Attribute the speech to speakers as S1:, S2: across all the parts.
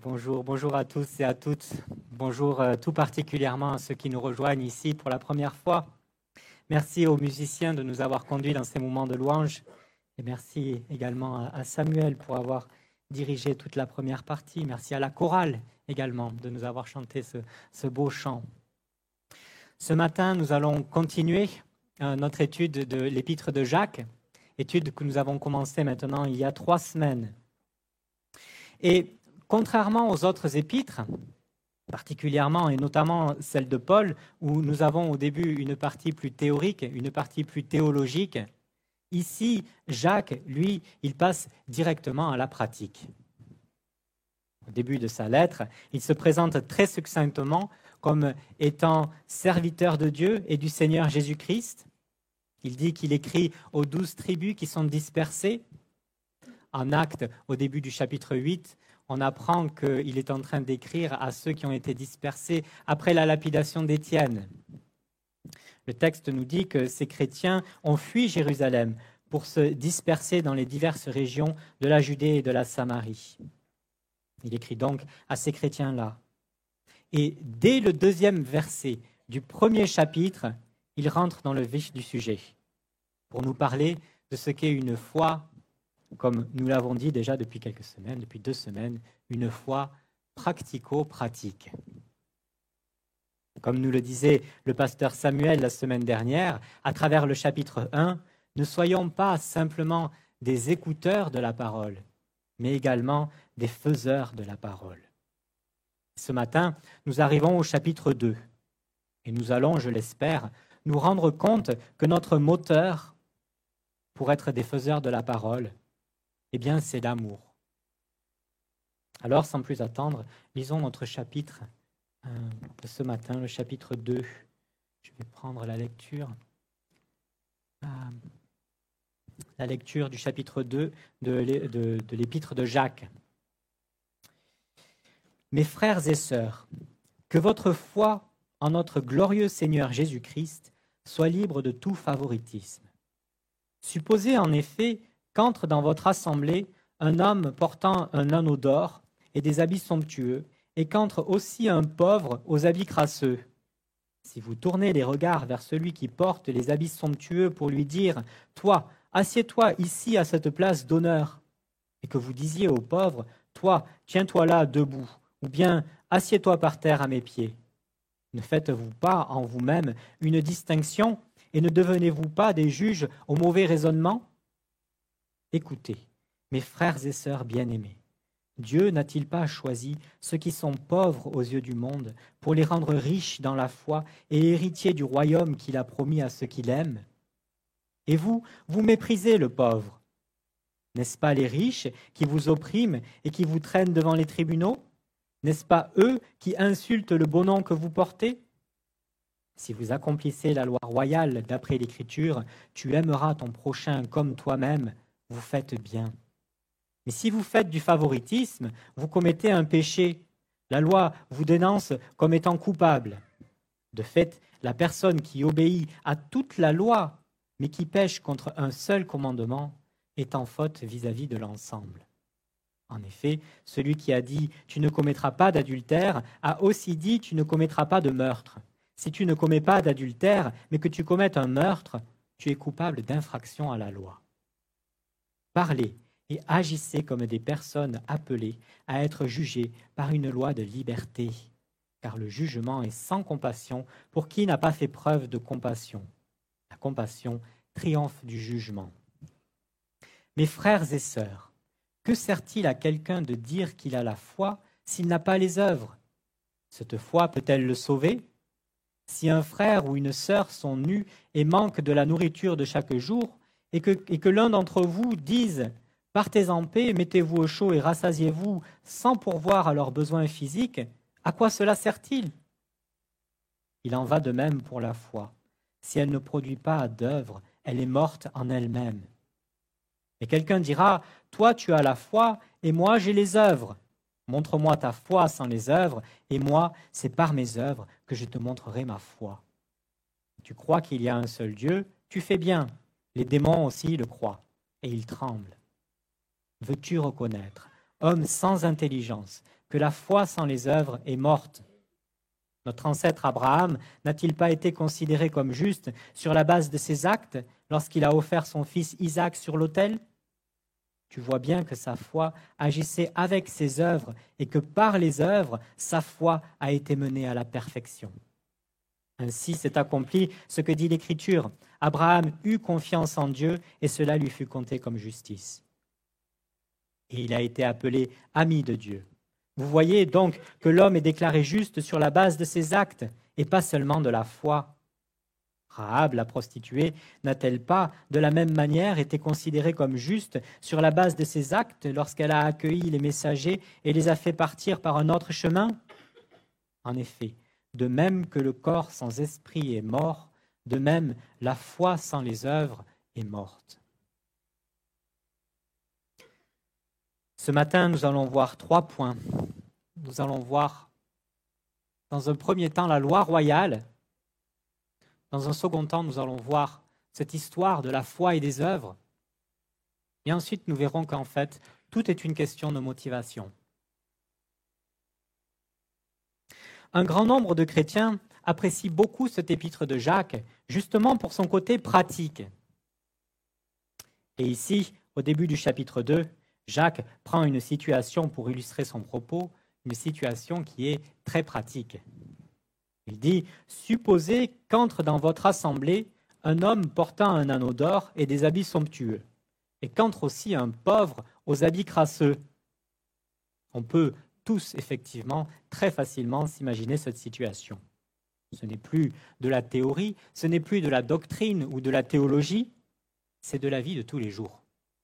S1: Bonjour à tous et à toutes. Bonjour tout particulièrement à ceux qui nous rejoignent ici pour la première fois. Merci aux musiciens de nous avoir conduits dans ces moments de louange. Et merci également à Samuel pour avoir dirigé toute la première partie. Merci à la chorale également de nous avoir chanté ce beau chant. Ce matin, nous allons continuer notre étude de l'épître de Jacques, étude que nous avons commencée maintenant il y a 3 semaines. Et contrairement aux autres épîtres, particulièrement et notamment celle de Paul, où nous avons au début une partie plus théorique, une partie plus théologique, ici, Jacques, lui, il passe directement à la pratique. Au début de sa lettre, il se présente très succinctement comme étant serviteur de Dieu et du Seigneur Jésus-Christ. Il dit qu'il écrit aux 12 tribus qui sont dispersées. En Actes, au début du chapitre 8, on apprend qu'il est en train d'écrire à ceux qui ont été dispersés après la lapidation d'Étienne. Le texte nous dit que ces chrétiens ont fui Jérusalem pour se disperser dans les diverses régions de la Judée et de la Samarie. Il écrit donc à ces chrétiens-là. Et dès le 2e verset du 1er chapitre, il rentre dans le vif du sujet pour nous parler de ce qu'est une foi, comme nous l'avons dit déjà depuis quelques semaines, depuis 2 semaines, une foi pratico-pratique. Comme nous le disait le pasteur Samuel la semaine dernière, à travers le chapitre 1, ne soyons pas simplement des écouteurs de la parole, mais également des faiseurs de la parole. Ce matin, nous arrivons au chapitre 2 et nous allons, je l'espère, nous rendre compte que notre moteur pour être des faiseurs de la parole, eh bien, c'est l'amour. Alors, sans plus attendre, lisons notre chapitre de ce matin, le chapitre 2. Je vais prendre la lecture du chapitre 2 de l'épître de Jacques. Mes frères et sœurs, que votre foi en notre glorieux Seigneur Jésus-Christ soit libre de tout favoritisme. Supposez en effet qu'entre dans votre assemblée un homme portant un anneau d'or et des habits somptueux, et qu'entre aussi un pauvre aux habits crasseux. Si vous tournez les regards vers celui qui porte les habits somptueux pour lui dire « Toi, assieds-toi ici à cette place d'honneur », et que vous disiez au pauvre « Toi, tiens-toi là debout », ou bien « Assieds-toi par terre à mes pieds », ne faites-vous pas en vous-même une distinction et ne devenez-vous pas des juges au mauvais raisonnement ? Écoutez, mes frères et sœurs bien-aimés, Dieu n'a-t-il pas choisi ceux qui sont pauvres aux yeux du monde pour les rendre riches dans la foi et héritiers du royaume qu'il a promis à ceux qui l'aiment ? Et vous méprisez le pauvre. N'est-ce pas les riches qui vous oppriment et qui vous traînent devant les tribunaux ? N'est-ce pas eux qui insultent le beau nom que vous portez ? Si vous accomplissez la loi royale d'après l'Écriture, tu aimeras ton prochain comme toi-même, vous faites bien. Mais si vous faites du favoritisme, vous commettez un péché. La loi vous dénonce comme étant coupable. De fait, la personne qui obéit à toute la loi, mais qui pêche contre un seul commandement, est en faute vis-à-vis de l'ensemble. En effet, celui qui a dit « tu ne commettras pas d'adultère » a aussi dit « tu ne commettras pas de meurtre ». Si tu ne commets pas d'adultère, mais que tu commettes un meurtre, tu es coupable d'infraction à la loi. Parlez et agissez comme des personnes appelées à être jugées par une loi de liberté, car le jugement est sans compassion pour qui n'a pas fait preuve de compassion. La compassion triomphe du jugement. Mes frères et sœurs, que sert-il à quelqu'un de dire qu'il a la foi s'il n'a pas les œuvres ? Cette foi peut-elle le sauver ? Si un frère ou une sœur sont nus et manquent de la nourriture de chaque jour, et que l'un d'entre vous dise « Partez en paix, mettez-vous au chaud et rassasiez-vous sans pourvoir à leurs besoins physiques », à quoi cela sert-il ? Il en va de même pour la foi. Si elle ne produit pas d'œuvre, elle est morte en elle-même. Et quelqu'un dira « Toi, tu as la foi, et moi, j'ai les œuvres. Montre-moi ta foi sans les œuvres, et moi, c'est par mes œuvres que je te montrerai ma foi. Tu crois qu'il y a un seul Dieu, tu fais bien. Les démons aussi le croient, et ils tremblent. Veux-tu reconnaître, homme sans intelligence, que que la foi sans les œuvres est morte. Notre ancêtre Abraham n'a-t-il pas été considéré comme juste sur la base de ses actes lorsqu'il a offert son fils Isaac sur l'autel ? Tu vois bien que sa foi agissait avec ses œuvres et que par les œuvres, sa foi a été menée à la perfection. Ainsi s'est accompli ce que dit l'Écriture. Abraham eut confiance en Dieu et cela lui fut compté comme justice. Et il a été appelé ami de Dieu. Vous voyez donc que l'homme est déclaré juste sur la base de ses actes et pas seulement de la foi. Rahab, la prostituée, n'a-t-elle pas, de la même manière, été considérée comme juste sur la base de ses actes lorsqu'elle a accueilli les messagers et les a fait partir par un autre chemin ? En effet, de même que le corps sans esprit est mort, de même la foi sans les œuvres est morte. Ce matin, nous allons voir 3 points. Nous allons voir, dans un premier temps, la loi royale. Dans un second temps, nous allons voir cette histoire de la foi et des œuvres. Et ensuite, nous verrons qu'en fait, tout est une question de motivation. Un grand nombre de chrétiens apprécient beaucoup cet épître de Jacques, justement pour son côté pratique. Et ici, au début du chapitre 2, Jacques prend une situation pour illustrer son propos, une situation qui est très pratique. Il dit « Supposez qu'entre dans votre assemblée un homme portant un anneau d'or et des habits somptueux, et qu'entre aussi un pauvre aux habits crasseux. » On peut tous, effectivement, très facilement s'imaginer cette situation. Ce n'est plus de la théorie, ce n'est plus de la doctrine ou de la théologie, c'est de la vie de tous les jours.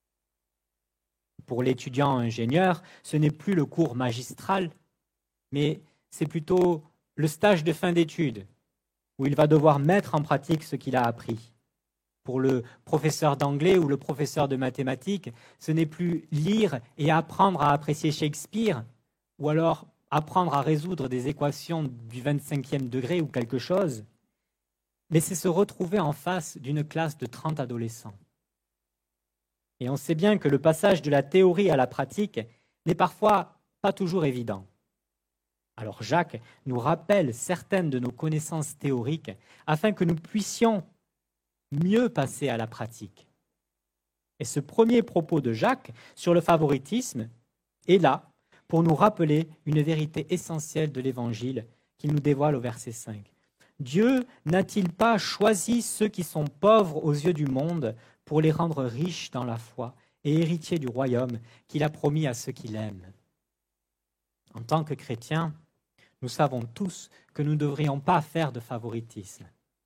S1: Pour l'étudiant ingénieur, ce n'est plus le cours magistral, mais c'est plutôt le stage de fin d'études, où il va devoir mettre en pratique ce qu'il a appris. Pour le professeur d'anglais ou le professeur de mathématiques, ce n'est plus lire et apprendre à apprécier Shakespeare, ou alors apprendre à résoudre des équations du 25e degré ou quelque chose, mais c'est se retrouver en face d'une classe de 30 adolescents. Et on sait bien que le passage de la théorie à la pratique n'est parfois pas toujours évident. Alors Jacques nous rappelle certaines de nos connaissances théoriques afin que nous puissions mieux passer à la pratique. Et ce premier propos de Jacques sur le favoritisme est là pour nous rappeler une vérité essentielle de l'Évangile qu'il nous dévoile au verset 5. Dieu n'a-t-il pas choisi ceux qui sont pauvres aux yeux du monde pour les rendre riches dans la foi et héritiers du royaume qu'il a promis à ceux qui l'aiment? En tant que chrétiens, nous savons tous que nous ne devrions pas faire de favoritisme.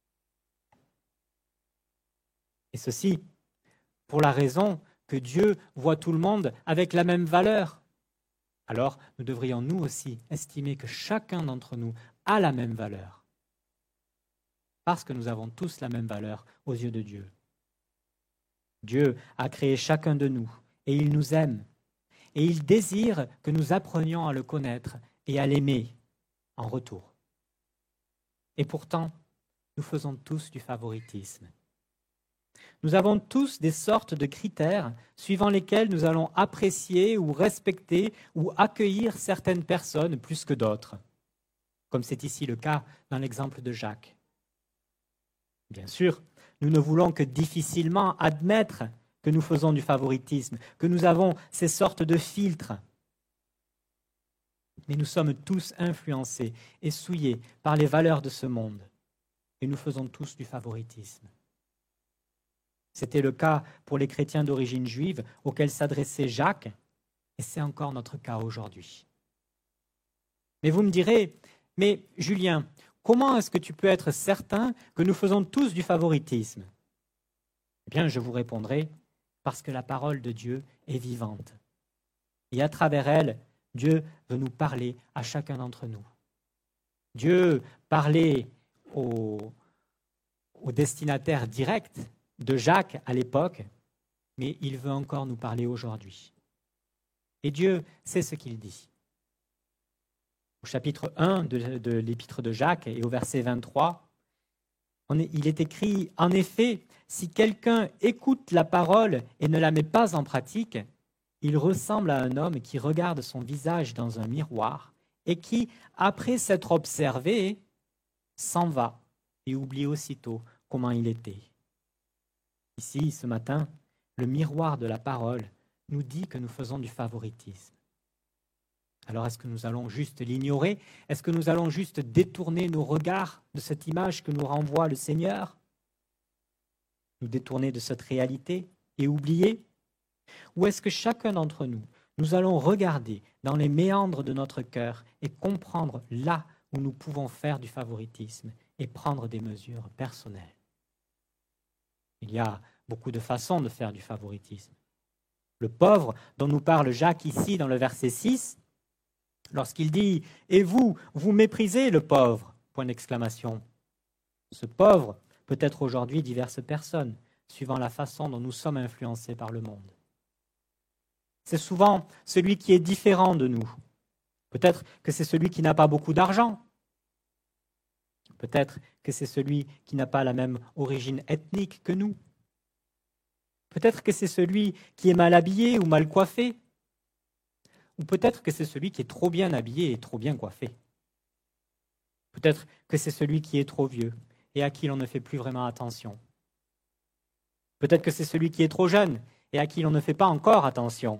S1: Et ceci pour la raison que Dieu voit tout le monde avec la même valeur. Alors, nous devrions nous aussi estimer que chacun d'entre nous a la même valeur. Parce que nous avons tous la même valeur aux yeux de Dieu. Dieu a créé chacun de nous et il nous aime. Et il désire que nous apprenions à le connaître et à l'aimer en retour. Et pourtant, nous faisons tous du favoritisme. Nous avons tous des sortes de critères suivant lesquels nous allons apprécier ou respecter ou accueillir certaines personnes plus que d'autres, comme c'est ici le cas dans l'exemple de Jacques. Bien sûr, nous ne voulons que difficilement admettre que nous faisons du favoritisme, que nous avons ces sortes de filtres. Mais nous sommes tous influencés et souillés par les valeurs de ce monde, et nous faisons tous du favoritisme. C'était le cas pour les chrétiens d'origine juive auxquels s'adressait Jacques, et c'est encore notre cas aujourd'hui. Mais vous me direz, mais Julien, comment est-ce que tu peux être certain que nous faisons tous du favoritisme ? Eh bien, je vous répondrai, parce que la parole de Dieu est vivante. Et à travers elle, Dieu veut nous parler à chacun d'entre nous. Dieu parlait au destinataire direct de Jacques à l'époque, mais il veut encore nous parler aujourd'hui. Et Dieu sait ce qu'il dit. Au chapitre 1 de l'épître de Jacques et au verset 23, il est écrit « En effet, si quelqu'un écoute la parole et ne la met pas en pratique, il ressemble à un homme qui regarde son visage dans un miroir et qui, après s'être observé, s'en va et oublie aussitôt comment il était. Ici, ce matin, le miroir de la parole nous dit que nous faisons du favoritisme. Alors est-ce que nous allons juste l'ignorer? Est-ce que nous allons juste détourner nos regards de cette image que nous renvoie le Seigneur? Nous détourner de cette réalité et oublier? Ou est-ce que chacun d'entre nous, nous allons regarder dans les méandres de notre cœur et comprendre là où nous pouvons faire du favoritisme et prendre des mesures personnelles? Il y a beaucoup de façons de faire du favoritisme. Le pauvre dont nous parle Jacques ici dans le verset 6, lorsqu'il dit « Et vous, vous méprisez le pauvre !» point d'exclamation. Ce pauvre peut être aujourd'hui diverses personnes, suivant la façon dont nous sommes influencés par le monde. C'est souvent celui qui est différent de nous. Peut-être que c'est celui qui n'a pas beaucoup d'argent. Peut-être que c'est celui qui n'a pas la même origine ethnique que nous. Peut-être que c'est celui qui est mal habillé ou mal coiffé. Ou peut-être que c'est celui qui est trop bien habillé et trop bien coiffé. Peut-être que c'est celui qui est trop vieux et à qui l'on ne fait plus vraiment attention. Peut-être que c'est celui qui est trop jeune et à qui l'on ne fait pas encore attention.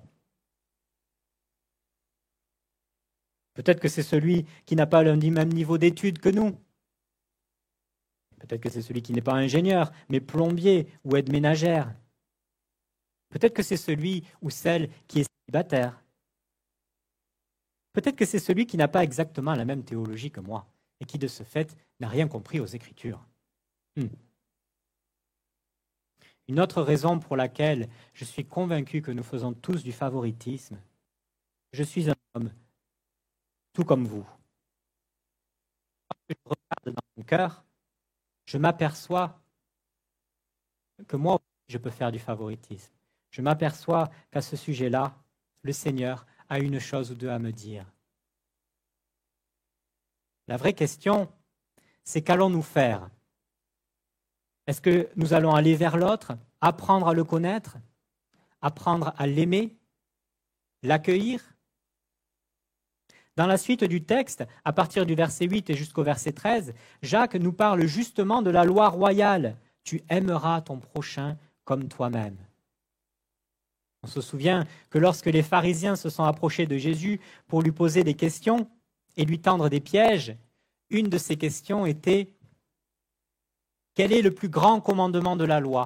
S1: Peut-être que c'est celui qui n'a pas le même niveau d'études que nous. Peut-être que c'est celui qui n'est pas ingénieur, mais plombier ou aide ménagère. Peut-être que c'est celui ou celle qui est célibataire. Peut-être que c'est celui qui n'a pas exactement la même théologie que moi et qui, de ce fait, n'a rien compris aux Écritures. Une autre raison pour laquelle je suis convaincu que nous faisons tous du favoritisme, je suis un homme, tout comme vous. Lorsque je regarde dans mon cœur, je m'aperçois que moi, je peux faire du favoritisme. Je m'aperçois qu'à ce sujet-là, le Seigneur a une chose ou deux à me dire. La vraie question, c'est qu'allons-nous faire? Est-ce que nous allons aller vers l'autre, apprendre à le connaître, apprendre à l'aimer, l'accueillir? Dans la suite du texte, à partir du verset 8 et jusqu'au verset 13, Jacques nous parle justement de la loi royale. Tu aimeras ton prochain comme toi-même. On se souvient que lorsque les pharisiens se sont approchés de Jésus pour lui poser des questions et lui tendre des pièges, une de ces questions était « Quel est le plus grand commandement de la loi ?»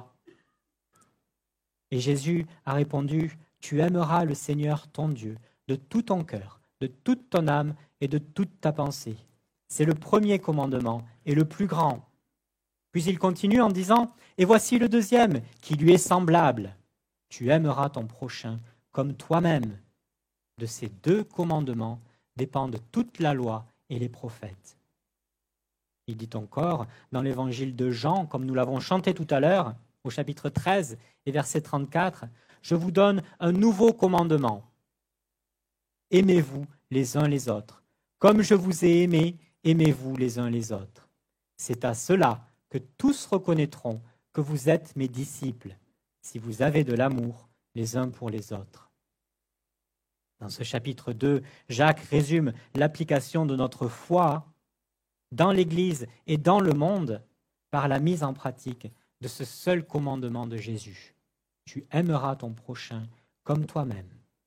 S1: Et Jésus a répondu « Tu aimeras le Seigneur ton Dieu de tout ton cœur, de toute ton âme et de toute ta pensée. » C'est le premier commandement et le plus grand. Puis il continue en disant « Et voici le deuxième qui lui est semblable. Tu aimeras ton prochain comme toi-même. » De ces deux commandements dépendent toute la loi et les prophètes. Il dit encore dans l'évangile de Jean, comme nous l'avons chanté tout à l'heure, au chapitre 13 et verset 34, « Je vous donne un nouveau commandement. Aimez-vous les uns les autres. Comme je vous ai aimés, aimez-vous les uns les autres. C'est à cela que tous reconnaîtront que vous êtes mes disciples, si vous avez de l'amour les uns pour les autres. » Dans ce chapitre 2, Jacques résume l'application de notre foi dans l'Église et dans le monde par la mise en pratique de ce seul commandement de Jésus. Tu aimeras ton prochain comme toi-même.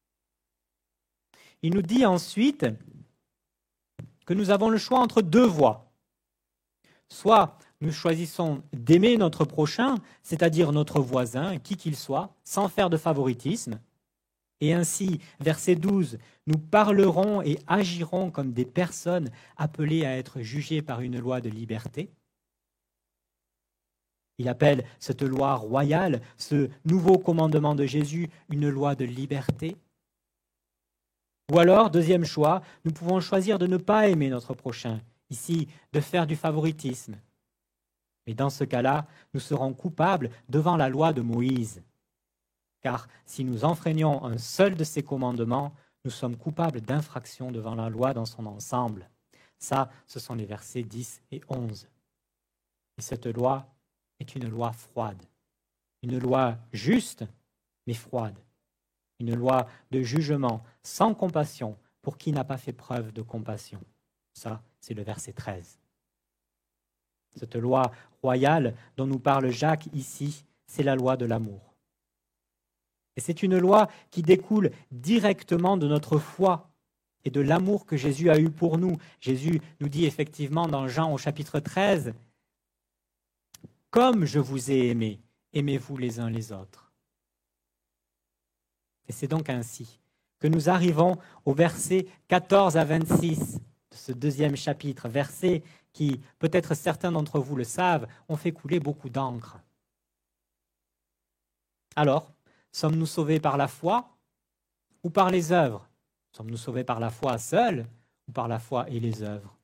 S1: Il nous dit ensuite que nous avons le choix entre deux voies. Soit nous choisissons d'aimer notre prochain, c'est-à-dire notre voisin, qui qu'il soit, sans faire de favoritisme. Et ainsi, verset 12, nous parlerons et agirons comme des personnes appelées à être jugées par une loi de liberté. Il appelle cette loi royale, ce nouveau commandement de Jésus, une loi de liberté. Ou alors, deuxième choix, nous pouvons choisir de ne pas aimer notre prochain, ici, de faire du favoritisme. Mais dans ce cas-là, nous serons coupables devant la loi de Moïse. Car si nous enfreignons un seul de ces commandements, nous sommes coupables d'infraction devant la loi dans son ensemble. Ça, ce sont les versets 10 et 11. Et cette loi est une loi froide. Une loi juste, mais froide. une loi de jugement sans compassion pour qui n'a pas fait preuve de compassion. Ça, c'est le verset 13. Cette loi royale dont nous parle Jacques ici, c'est la loi de l'amour. Et c'est une loi qui découle directement de notre foi et de l'amour que Jésus a eu pour nous. Jésus nous dit effectivement dans Jean au chapitre 13, « Comme je vous ai aimé, aimez-vous les uns les autres. » Et c'est donc ainsi que nous arrivons au verset 14 à 26 de ce deuxième chapitre, versets qui, peut-être certains d'entre vous le savent, ont fait couler beaucoup d'encre. Alors, sommes-nous sauvés par la foi ou par les œuvres? Sommes-nous sauvés par la foi seule ou par la foi et les œuvres?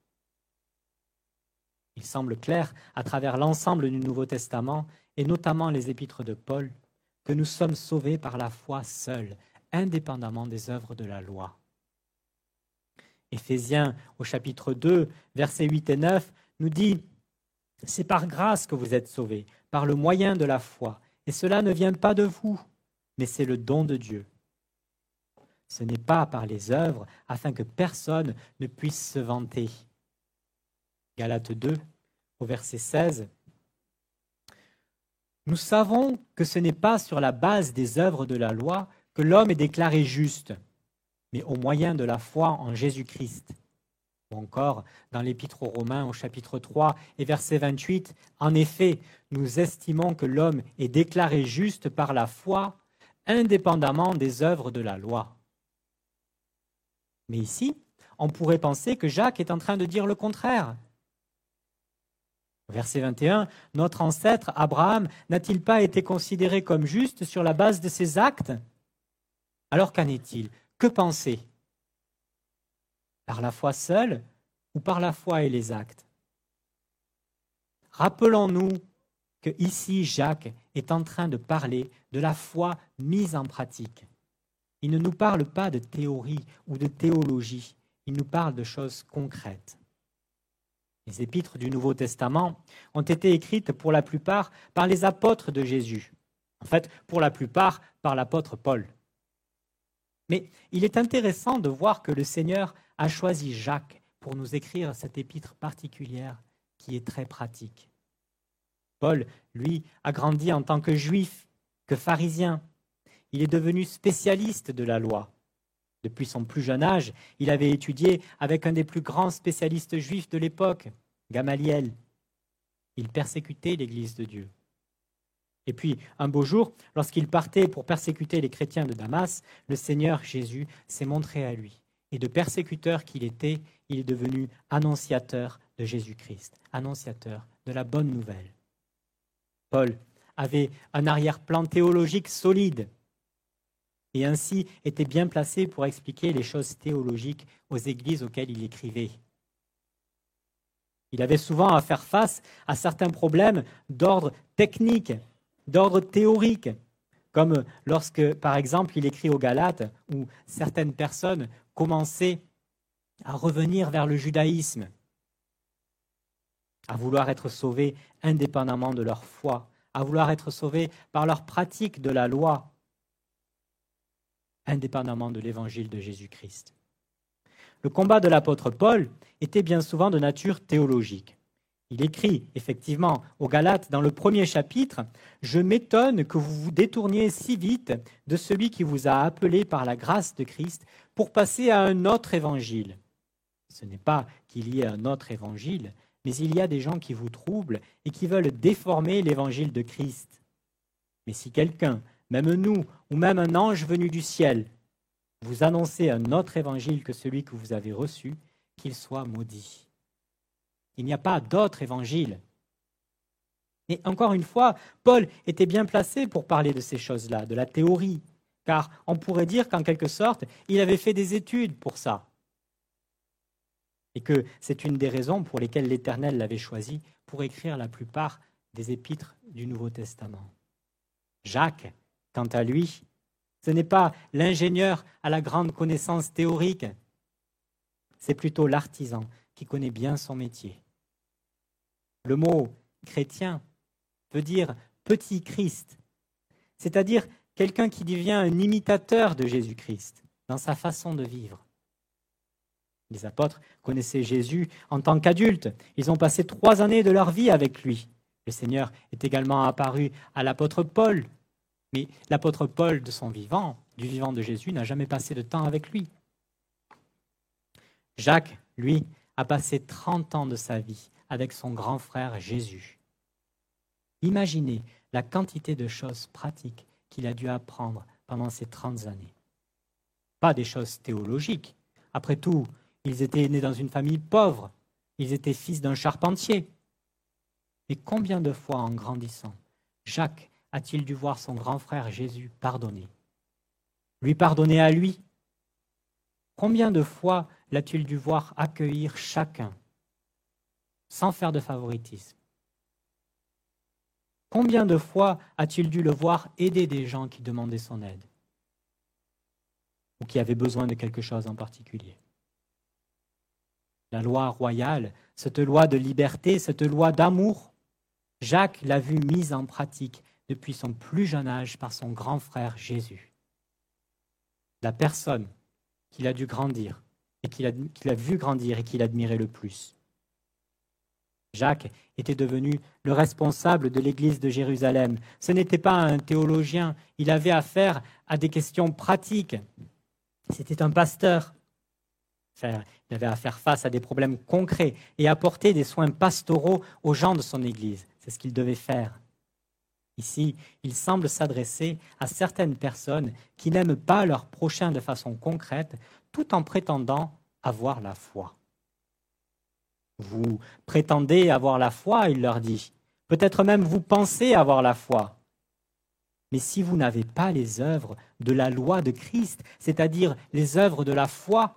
S1: Il semble clair, à travers l'ensemble du Nouveau Testament, et notamment les épîtres de Paul, que nous sommes sauvés par la foi seule, indépendamment des œuvres de la loi. Éphésiens, au chapitre 2, versets 8 et 9, nous dit « C'est par grâce que vous êtes sauvés, par le moyen de la foi, et cela ne vient pas de vous, mais c'est le don de Dieu. Ce n'est pas par les œuvres, afin que personne ne puisse se vanter. » Galates 2, au verset 16. « Nous savons que ce n'est pas sur la base des œuvres de la loi que l'homme est déclaré juste, mais au moyen de la foi en Jésus-Christ. » Ou encore, dans l'Épître aux Romains au chapitre 3 et verset 28, « En effet, nous estimons que l'homme est déclaré juste par la foi, indépendamment des œuvres de la loi. » Mais ici, on pourrait penser que Jacques est en train de dire le contraire. Verset 21, « Notre ancêtre Abraham n'a-t-il pas été considéré comme juste sur la base de ses actes? Alors qu'en est-il? Que penser? Par la foi seule ou par la foi et les actes? » Rappelons-nous que ici Jacques est en train de parler de la foi mise en pratique. Il ne nous parle pas de théorie ou de théologie, il nous parle de choses concrètes. Les épîtres du Nouveau Testament ont été écrites pour la plupart par les apôtres de Jésus. En fait, pour la plupart par l'apôtre Paul. Mais il est intéressant de voir que le Seigneur a choisi Jacques pour nous écrire cette épître particulière qui est très pratique. Paul, lui, a grandi en tant que juif, que pharisien. Il est devenu spécialiste de la loi. Depuis son plus jeune âge, il avait étudié avec un des plus grands spécialistes juifs de l'époque, Gamaliel. Il persécutait l'Église de Dieu. Et puis, un beau jour, lorsqu'il partait pour persécuter les chrétiens de Damas, le Seigneur Jésus s'est montré à lui. Et de persécuteur qu'il était, il est devenu annonciateur de Jésus-Christ, annonciateur de la bonne nouvelle. Paul avait un arrière-plan théologique solide et ainsi était bien placé pour expliquer les choses théologiques aux églises auxquelles il écrivait. Il avait souvent à faire face à certains problèmes d'ordre technique, d'ordre théorique, comme lorsque, par exemple, il écrit aux Galates, où certaines personnes commençaient à revenir vers le judaïsme, à vouloir être sauvées indépendamment de leur foi, à vouloir être sauvées par leur pratique de la loi, indépendamment de l'évangile de Jésus-Christ. Le combat de l'apôtre Paul était bien souvent de nature théologique. Il écrit effectivement aux Galates dans le premier chapitre « Je m'étonne que vous vous détourniez si vite de celui qui vous a appelé par la grâce de Christ pour passer à un autre évangile. » Ce n'est pas qu'il y ait un autre évangile, mais il y a des gens qui vous troublent et qui veulent déformer l'évangile de Christ. Mais si quelqu'un, même nous, ou même un ange venu du ciel, vous annonçait un autre évangile que celui que vous avez reçu, qu'il soit maudit. Il n'y a pas d'autre évangile. Et encore une fois, Paul était bien placé pour parler de ces choses-là, de la théorie, car on pourrait dire qu'en quelque sorte, il avait fait des études pour ça. Et que c'est une des raisons pour lesquelles l'Éternel l'avait choisi pour écrire la plupart des épîtres du Nouveau Testament. Jacques, quant à lui, ce n'est pas l'ingénieur à la grande connaissance théorique, c'est plutôt l'artisan qui connaît bien son métier. Le mot chrétien veut dire petit Christ, c'est-à-dire quelqu'un qui devient un imitateur de Jésus-Christ dans sa façon de vivre. Les apôtres connaissaient Jésus en tant qu'adultes. Ils ont passé 3 années de leur vie avec lui. Le Seigneur est également apparu à l'apôtre Paul. Mais l'apôtre Paul, de son vivant, du vivant de Jésus, n'a jamais passé de temps avec lui. Jacques, lui, a passé 30 ans de sa vie avec son grand frère Jésus. Imaginez la quantité de choses pratiques qu'il a dû apprendre pendant ces 30 années. Pas des choses théologiques. Après tout, ils étaient nés dans une famille pauvre. Ils étaient fils d'un charpentier. Et combien de fois, en grandissant, Jacques a-t-il dû voir son grand frère Jésus pardonner? Lui pardonner à lui? Combien de fois l'a-t-il dû voir accueillir chacun, sans faire de favoritisme? Combien de fois a-t-il dû le voir aider des gens qui demandaient son aide ou qui avaient besoin de quelque chose en particulier? La loi royale, cette loi de liberté, cette loi d'amour, Jacques l'a vue mise en pratique depuis son plus jeune âge par son grand frère Jésus. La personne qu'il a dû grandir et qu'il a vu grandir et qu'il admirait le plus. Jacques était devenu le responsable de l'église de Jérusalem. Ce n'était pas un théologien, il avait affaire à des questions pratiques. C'était un pasteur. Il avait à faire face à des problèmes concrets et apporter des soins pastoraux aux gens de son église. C'est ce qu'il devait faire. Ici, il semble s'adresser à certaines personnes qui n'aiment pas leur prochain de façon concrète, tout en prétendant avoir la foi. Vous prétendez avoir la foi, il leur dit. Peut-être même vous pensez avoir la foi. Mais si vous n'avez pas les œuvres de la loi de Christ, c'est-à-dire les œuvres de la foi,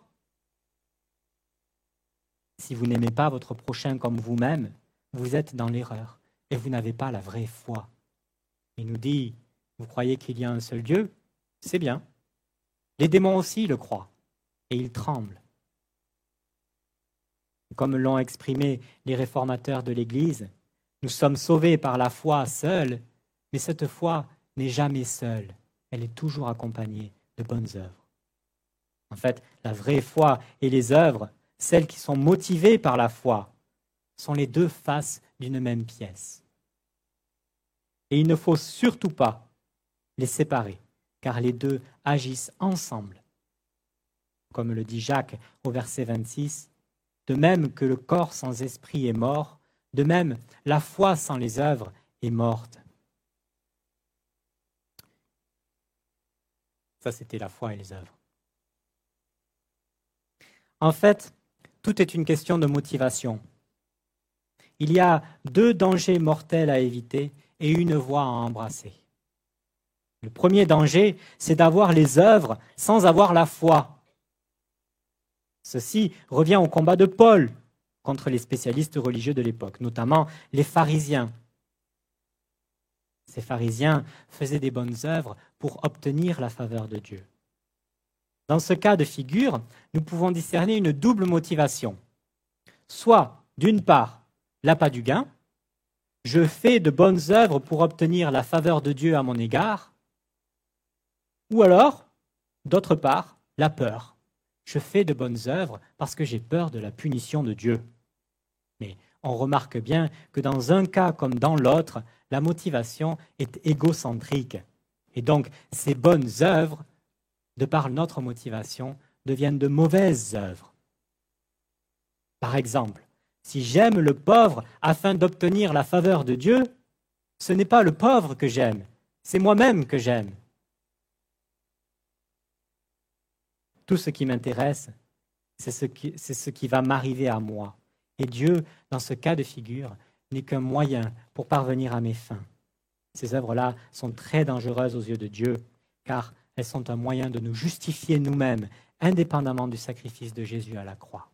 S1: si vous n'aimez pas votre prochain comme vous-même, vous êtes dans l'erreur et vous n'avez pas la vraie foi. Il nous dit, vous croyez qu'il y a un seul Dieu? C'est bien. Les démons aussi le croient et ils tremblent. Comme l'ont exprimé les réformateurs de l'Église, nous sommes sauvés par la foi seule, mais cette foi n'est jamais seule. Elle est toujours accompagnée de bonnes œuvres. En fait, la vraie foi et les œuvres, celles qui sont motivées par la foi, sont les deux faces d'une même pièce. Et il ne faut surtout pas les séparer, car les deux agissent ensemble. Comme le dit Jacques au verset 26, de même que le corps sans esprit est mort, de même la foi sans les œuvres est morte. Ça, c'était la foi et les œuvres. En fait, tout est une question de motivation. Il y a 2 dangers mortels à éviter et une voie à embrasser. Le premier danger, c'est d'avoir les œuvres sans avoir la foi. Ceci revient au combat de Paul contre les spécialistes religieux de l'époque, notamment les pharisiens. Ces pharisiens faisaient des bonnes œuvres pour obtenir la faveur de Dieu. Dans ce cas de figure, nous pouvons discerner une double motivation. Soit, d'une part, l'appât du gain, je fais de bonnes œuvres pour obtenir la faveur de Dieu à mon égard, ou alors, d'autre part, la peur. Je fais de bonnes œuvres parce que j'ai peur de la punition de Dieu. Mais on remarque bien que dans un cas comme dans l'autre, la motivation est égocentrique. Et donc, ces bonnes œuvres, de par notre motivation, deviennent de mauvaises œuvres. Par exemple, si j'aime le pauvre afin d'obtenir la faveur de Dieu, ce n'est pas le pauvre que j'aime, c'est moi-même que j'aime. Tout ce qui m'intéresse, c'est ce qui va m'arriver à moi. Et Dieu, dans ce cas de figure, n'est qu'un moyen pour parvenir à mes fins. Ces œuvres-là sont très dangereuses aux yeux de Dieu, car elles sont un moyen de nous justifier nous-mêmes, indépendamment du sacrifice de Jésus à la croix.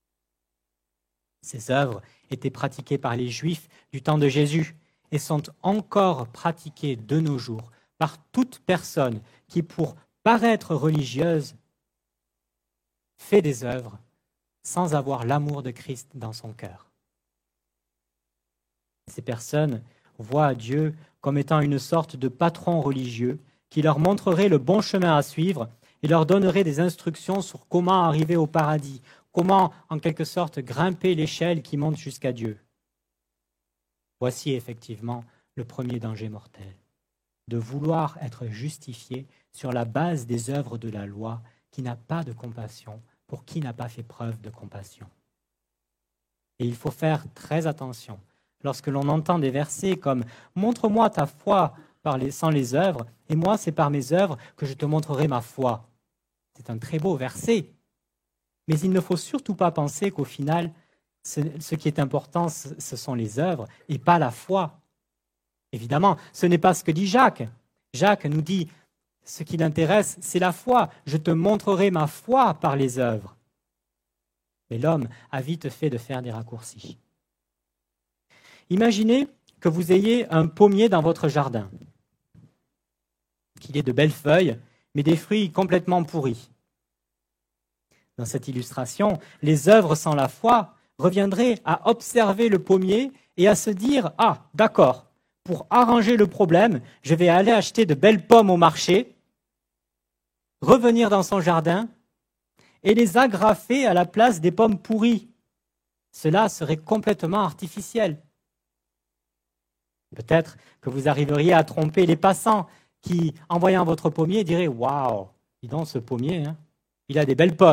S1: Ces œuvres étaient pratiquées par les Juifs du temps de Jésus et sont encore pratiquées de nos jours par toute personne qui, pour paraître religieuse, fait des œuvres sans avoir l'amour de Christ dans son cœur. Ces personnes voient Dieu comme étant une sorte de patron religieux qui leur montrerait le bon chemin à suivre et leur donnerait des instructions sur comment arriver au paradis, comment, en quelque sorte, grimper l'échelle qui monte jusqu'à Dieu. Voici effectivement le premier danger mortel, de vouloir être justifié sur la base des œuvres de la loi qui n'a pas de compassion pour qui n'a pas fait preuve de compassion. Et il faut faire très attention lorsque l'on entend des versets comme « Montre-moi ta foi sans les œuvres, et moi c'est par mes œuvres que je te montrerai ma foi ». C'est un très beau verset, mais il ne faut surtout pas penser qu'au final, ce qui est important, ce sont les œuvres et pas la foi. Évidemment, ce n'est pas ce que dit Jacques. Jacques nous dit, ce qui l'intéresse, c'est la foi. Je te montrerai ma foi par les œuvres. Mais l'homme a vite fait de faire des raccourcis. Imaginez que vous ayez un pommier dans votre jardin, qu'il ait de belles feuilles, mais des fruits complètement pourris. Dans cette illustration, les œuvres sans la foi reviendraient à observer le pommier et à se dire « Ah, d'accord, pour arranger le problème, je vais aller acheter de belles pommes au marché, revenir dans son jardin et les agrafer à la place des pommes pourries. Cela serait complètement artificiel. » Peut-être que vous arriveriez à tromper les passants qui, en voyant votre pommier, diraient « Waouh, dis donc ce pommier, hein, il a des belles pommes. »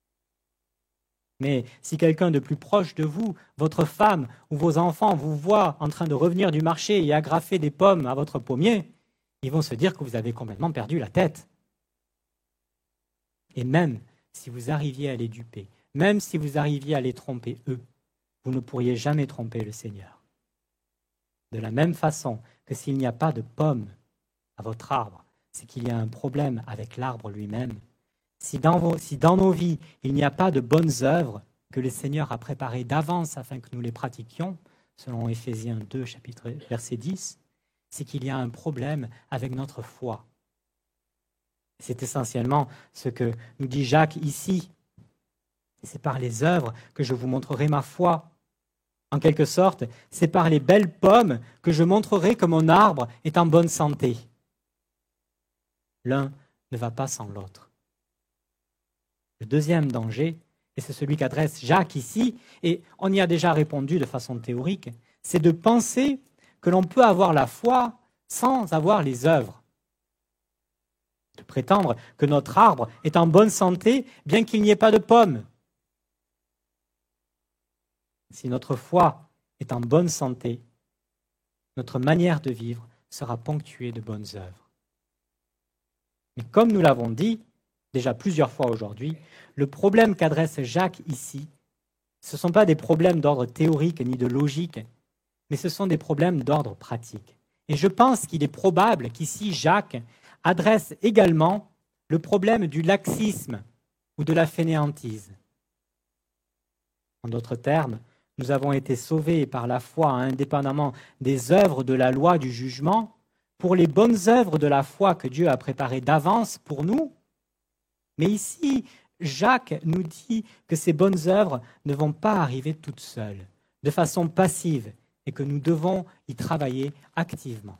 S1: Mais si quelqu'un de plus proche de vous, votre femme ou vos enfants vous voient en train de revenir du marché et agrafer des pommes à votre pommier, ils vont se dire que vous avez complètement perdu la tête. Et même si vous arriviez à les duper, même si vous arriviez à les tromper eux, vous ne pourriez jamais tromper le Seigneur. De la même façon que s'il n'y a pas de pommes à votre arbre, c'est qu'il y a un problème avec l'arbre lui-même. Si dans nos vies, il n'y a pas de bonnes œuvres que le Seigneur a préparées d'avance afin que nous les pratiquions, selon Éphésiens 2, verset 10, c'est qu'il y a un problème avec notre foi. C'est essentiellement ce que nous dit Jacques ici. C'est par les œuvres que je vous montrerai ma foi. En quelque sorte, c'est par les belles pommes que je montrerai que mon arbre est en bonne santé. L'un ne va pas sans l'autre. Le deuxième danger, et c'est celui qu'adresse Jacques ici, et on y a déjà répondu de façon théorique, c'est de penser que l'on peut avoir la foi sans avoir les œuvres. De prétendre que notre arbre est en bonne santé bien qu'il n'y ait pas de pommes. Si notre foi est en bonne santé, notre manière de vivre sera ponctuée de bonnes œuvres. Mais comme nous l'avons dit, déjà plusieurs fois aujourd'hui, le problème qu'adresse Jacques ici, ce ne sont pas des problèmes d'ordre théorique ni de logique, mais ce sont des problèmes d'ordre pratique. Et je pense qu'il est probable qu'ici Jacques adresse également le problème du laxisme ou de la fainéantise. En d'autres termes, nous avons été sauvés par la foi indépendamment des œuvres de la loi du jugement pour les bonnes œuvres de la foi que Dieu a préparées d'avance pour nous. Mais ici, Jacques nous dit que ces bonnes œuvres ne vont pas arriver toutes seules, de façon passive, et que nous devons y travailler activement.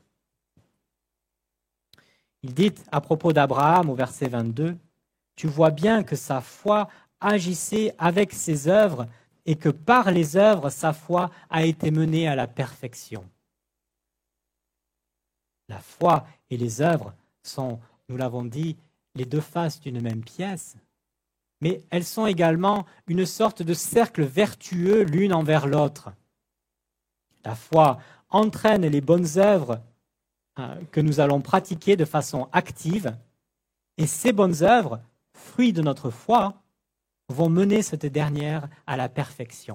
S1: Il dit à propos d'Abraham au verset 22, « Tu vois bien que sa foi agissait avec ses œuvres et que par les œuvres, sa foi a été menée à la perfection. » La foi et les œuvres sont, nous l'avons dit, les deux faces d'une même pièce, mais elles sont également une sorte de cercle vertueux l'une envers l'autre. La foi entraîne les bonnes œuvres que nous allons pratiquer de façon active, et ces bonnes œuvres, fruits de notre foi, vont mener cette dernière à la perfection.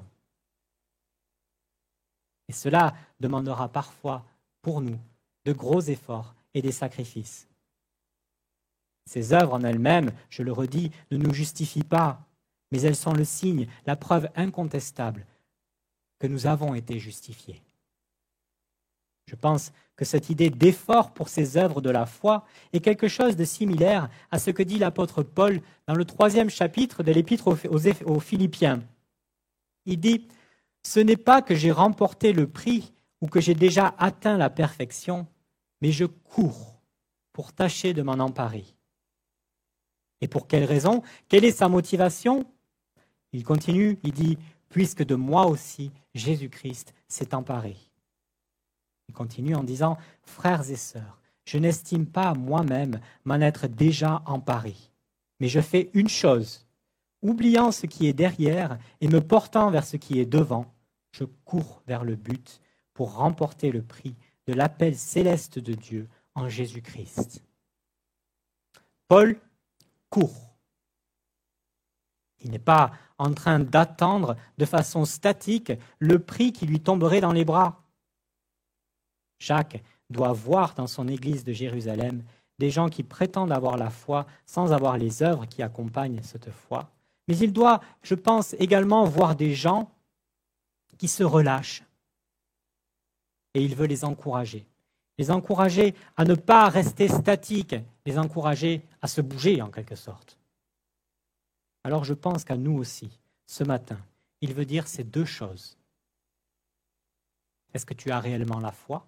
S1: Et cela demandera parfois pour nous de gros efforts et des sacrifices. Ces œuvres en elles-mêmes, je le redis, ne nous justifient pas, mais elles sont le signe, la preuve incontestable que nous avons été justifiés. Je pense que cette idée d'effort pour ces œuvres de la foi est quelque chose de similaire à ce que dit l'apôtre Paul dans le 3e chapitre de l'épître aux Philippiens. Il dit « Ce n'est pas que j'ai remporté le prix ou que j'ai déjà atteint la perfection, mais je cours pour tâcher de m'en emparer. Et pour quelle raison? Quelle est sa motivation? Il continue, il dit, puisque de moi aussi, Jésus-Christ s'est emparé. Il continue en disant, frères et sœurs, je n'estime pas moi-même m'en être déjà emparé, mais je fais une chose, oubliant ce qui est derrière et me portant vers ce qui est devant, je cours vers le but pour remporter le prix de l'appel céleste de Dieu en Jésus-Christ. Paul court. Il n'est pas en train d'attendre de façon statique le prix qui lui tomberait dans les bras. Jacques doit voir dans son église de Jérusalem des gens qui prétendent avoir la foi sans avoir les œuvres qui accompagnent cette foi. Mais il doit, je pense, également voir des gens qui se relâchent. Et il veut les encourager à ne pas rester statiques, les encourager à se bouger en quelque sorte. Alors je pense qu'à nous aussi, ce matin, il veut dire ces deux choses. Est-ce que tu as réellement la foi?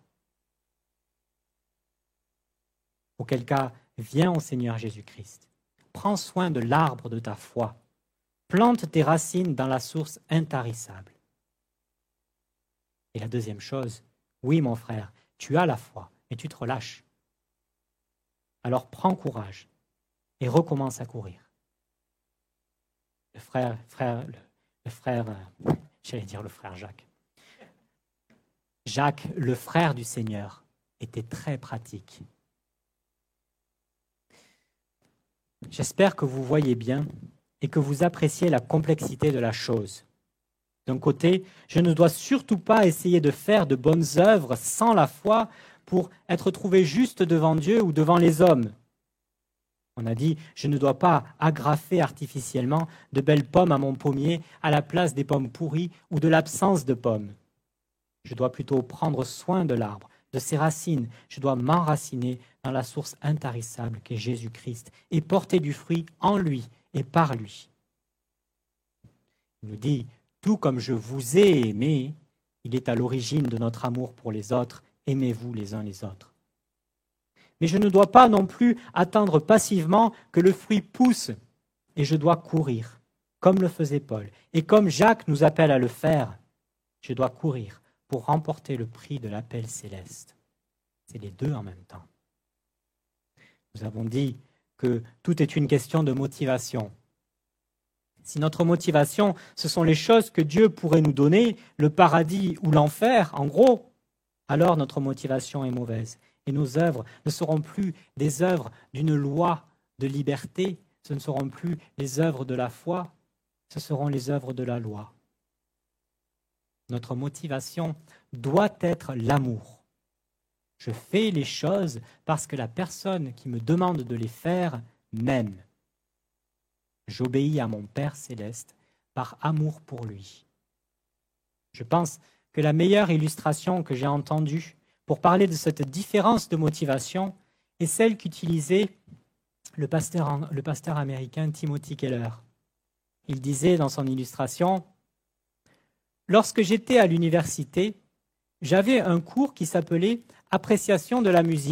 S1: Auquel cas, viens au Seigneur Jésus-Christ. Prends soin de l'arbre de ta foi. Plante tes racines dans la source intarissable. Et la deuxième chose, oui mon frère, tu as la foi, mais tu te relâches. Alors prends courage et recommence à courir. Le frère Jacques. Jacques, le frère du Seigneur, était très pratique. J'espère que vous voyez bien et que vous appréciez la complexité de la chose. D'un côté, je ne dois surtout pas essayer de faire de bonnes œuvres sans la foi pour être trouvé juste devant Dieu ou devant les hommes. On a dit, je ne dois pas agrafer artificiellement de belles pommes à mon pommier à la place des pommes pourries ou de l'absence de pommes. Je dois plutôt prendre soin de l'arbre, de ses racines. Je dois m'enraciner dans la source intarissable qu'est Jésus-Christ et porter du fruit en lui et par lui. Il nous dit, tout comme je vous ai aimé, il est à l'origine de notre amour pour les autres. Aimez-vous les uns les autres. Mais je ne dois pas non plus attendre passivement que le fruit pousse et je dois courir, comme le faisait Paul. Et comme Jacques nous appelle à le faire, je dois courir pour remporter le prix de l'appel céleste. C'est les deux en même temps. Nous avons dit que tout est une question de motivation. Si notre motivation, ce sont les choses que Dieu pourrait nous donner, le paradis ou l'enfer, en gros, alors notre motivation est mauvaise. Et nos œuvres ne seront plus des œuvres d'une loi de liberté, ce ne seront plus les œuvres de la foi, ce seront les œuvres de la loi. Notre motivation doit être l'amour. Je fais les choses parce que la personne qui me demande de les faire m'aime. J'obéis à mon Père céleste par amour pour lui. Je pense que la meilleure illustration que j'ai entendue pour parler de cette différence de motivation est celle qu'utilisait le pasteur américain Timothy Keller. Il disait dans son illustration, « Lorsque j'étais à l'université, j'avais un cours qui s'appelait « Appréciation de la musique ».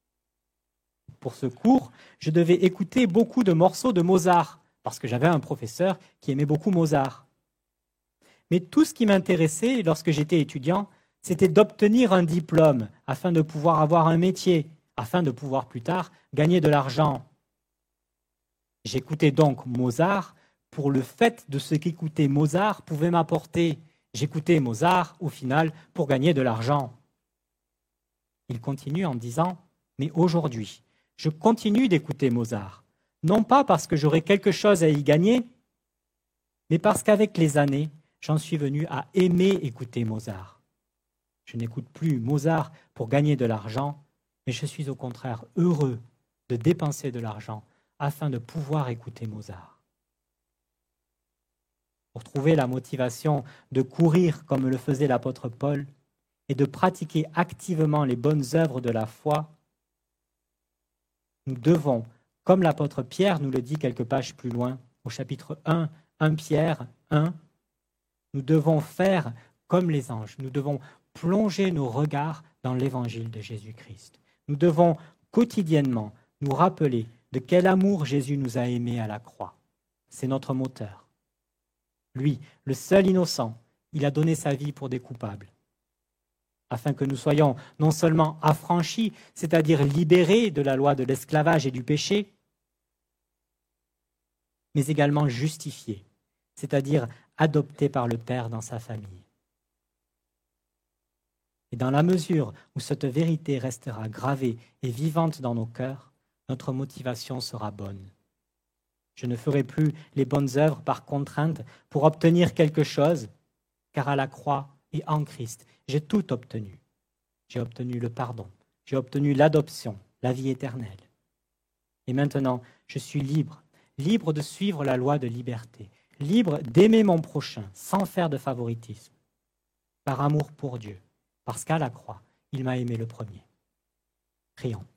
S1: Pour ce cours, je devais écouter beaucoup de morceaux de Mozart, parce que j'avais un professeur qui aimait beaucoup Mozart. Mais tout ce qui m'intéressait lorsque j'étais étudiant, c'était d'obtenir un diplôme afin de pouvoir avoir un métier, afin de pouvoir plus tard gagner de l'argent. J'écoutais donc Mozart pour le fait de ce qu'écouter Mozart pouvait m'apporter. J'écoutais Mozart, au final, pour gagner de l'argent. Il continue en disant, mais aujourd'hui, je continue d'écouter Mozart, non pas parce que j'aurais quelque chose à y gagner, mais parce qu'avec les années, j'en suis venu à aimer écouter Mozart. Je n'écoute plus Mozart pour gagner de l'argent, mais je suis au contraire heureux de dépenser de l'argent afin de pouvoir écouter Mozart. Pour trouver la motivation de courir comme le faisait l'apôtre Paul et de pratiquer activement les bonnes œuvres de la foi, nous devons, comme l'apôtre Pierre nous le dit quelques pages plus loin, au chapitre 1 Pierre 1, nous devons faire comme les anges. Nous devons plonger nos regards dans l'évangile de Jésus-Christ. Nous devons quotidiennement nous rappeler de quel amour Jésus nous a aimés à la croix. C'est notre moteur. Lui, le seul innocent, il a donné sa vie pour des coupables, afin que nous soyons non seulement affranchis, c'est-à-dire libérés de la loi de l'esclavage et du péché, mais également justifiés, c'est-à-dire adoptés par le Père dans sa famille. Et dans la mesure où cette vérité restera gravée et vivante dans nos cœurs, notre motivation sera bonne. Je ne ferai plus les bonnes œuvres par contrainte pour obtenir quelque chose, car à la croix et en Christ, j'ai tout obtenu. J'ai obtenu le pardon, j'ai obtenu l'adoption, la vie éternelle. Et maintenant, je suis libre, libre de suivre la loi de liberté, libre d'aimer mon prochain sans faire de favoritisme, par amour pour Dieu, parce qu'à la croix, il m'a aimé le premier. Prions.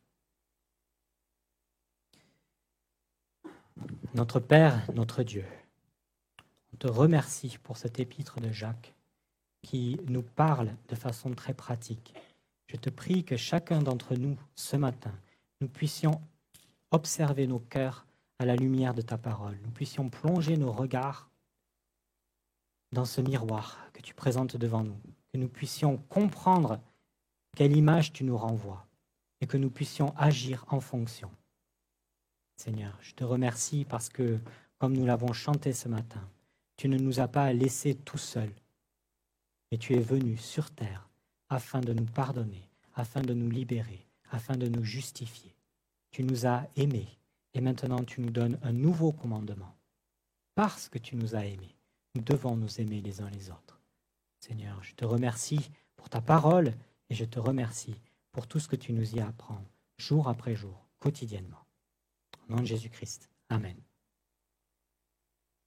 S1: Notre Père, notre Dieu, on te remercie pour cet épître de Jacques qui nous parle de façon très pratique. Je te prie que chacun d'entre nous, ce matin, nous puissions observer nos cœurs à la lumière de ta parole. Nous puissions plonger nos regards dans ce miroir que tu présentes devant nous. Que nous puissions comprendre quelle image tu nous renvoies et que nous puissions agir en fonction. Seigneur, je te remercie parce que, comme nous l'avons chanté ce matin, tu ne nous as pas laissés tout seuls, mais tu es venu sur terre afin de nous pardonner, afin de nous libérer, afin de nous justifier. Tu nous as aimés et maintenant tu nous donnes un nouveau commandement. Parce que tu nous as aimés, nous devons nous aimer les uns les autres. Seigneur, je te remercie pour ta parole et je te remercie pour tout ce que tu nous y apprends, jour après jour, quotidiennement. Au nom de Jésus-Christ. Amen.